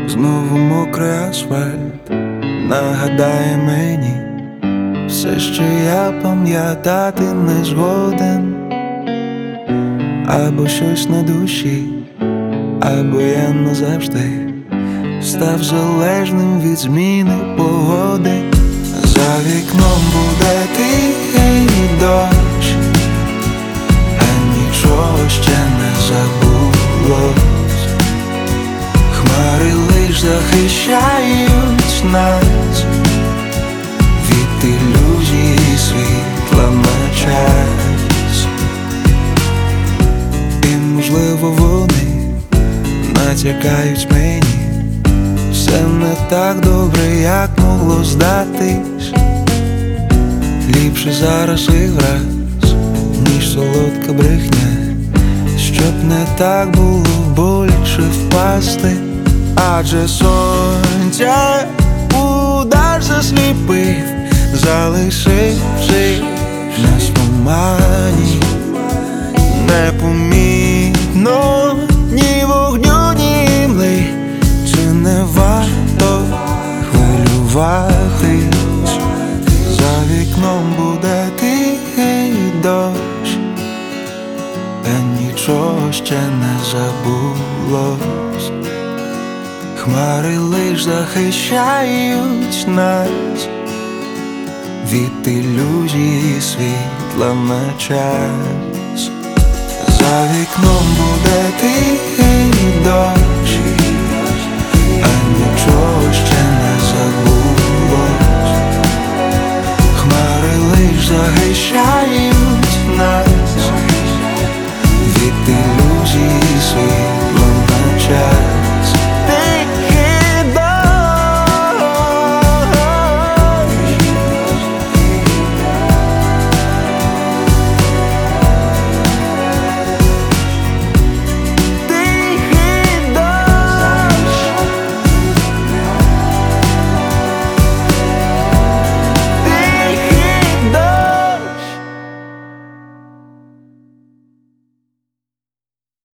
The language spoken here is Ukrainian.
Знову мокрий асфальт нагадає мені все, що я пам'ятати не згоден. Або щось на душі, або я назавжди став залежним від зміни погоди. За вікном буде тихий дощ, а нічого ще не забулось. Хмари лиш захищають нас від ілюзії світла на час. І можливо вони натякають мені, все не так добре, як могло здатись. Ліпше зараз і враз, ніж солодка брехня, щоб не так було боляче впасти. Адже сонця удар засліпив, залишивши нас в тумані. Непомітно ні вогню, ні мли, чи не варто хвилюватись? За вікном буде тихий дощ, та нічого ще не забулось. Хмари лиш захищають нас від ілюзії світла на час. За вікном буде тихий дощ,